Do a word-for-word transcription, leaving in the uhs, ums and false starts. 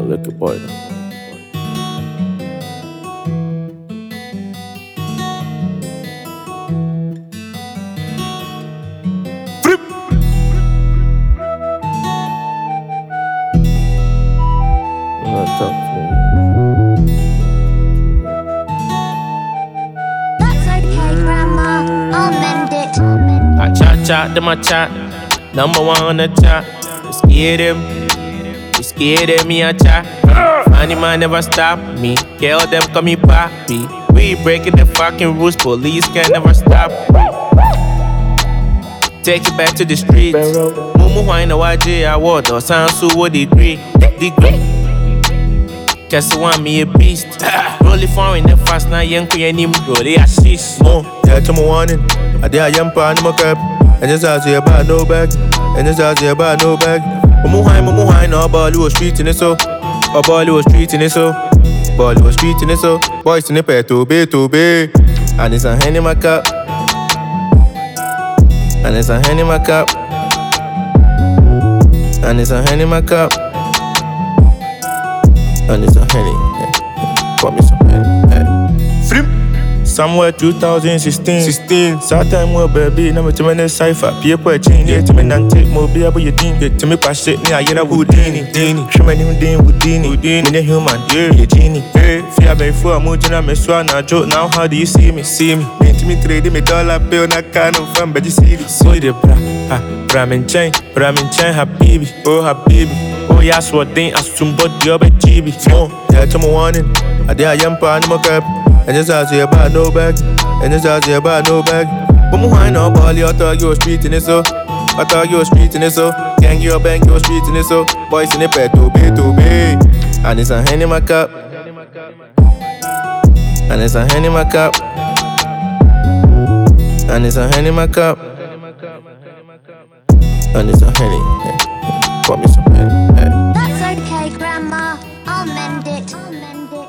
look at boy. I'm not talking. That's okay, Grandma. I'll mend it. I chat chat to my chat, number one on the chat. You scared him, you scared of me, I chat. Funny man never stop me, girl them call me papi. We breaking the fucking rules, police can never stop me. Take you back to the streets. Mumu wine a Y J award or Sansu what degree, degree. Cause want me a beast. Rolling foreign the fast now young queen him bro they assist. Mo, yeah, to my warning. I did a young pan in my cap. And just as you about no bag. And just as you about no bag. Mumu high, mumu high, no ball, you was street in it so. A ball, you was street in it so. Ball, you was street in it so. Boys in the pet to be, to be. And it's a hand in my cup. And it's a hand in my cup. And it's a hand in my cup. And it's a henny, yeah. Got me some henny, yeah. Flip. Somewhere two thousand sixteen, sixteen. Sad time well baby, never to me cipher. People change, yeah, to me and take more be able you think. Yeah, to me pass it, yeah, you're a Houdini, Dini. Show me him Dini, Houdini, Houdini. Me a human, yeah, you genie. Hey, fear me for a mood, and me swan a joke. Now how do you see me? See me. Me to me trade me dollar bill, na kind of fun, but you see it. So the bra, ah, bra min chain, bra min chain, habibi, oh habibi. Oh yeah, so then I soon bought the other G B. Oh, yeah, to my warning. I did a young pan in my cap. And just as you about no bag. And just as you about no bag. But my wine on ball, I thought you was street in it so. I thought you was street in it so. Gang you bang, you was street in it so. Boys in the pet to be, to be. And it's a hand in my cup. And it's a hand in my cup. And it's a hand in my cup. And it's a henny, yeah. Got me some henny, yeah. That's okay, Grandma. I'll mend it. I'll mend it.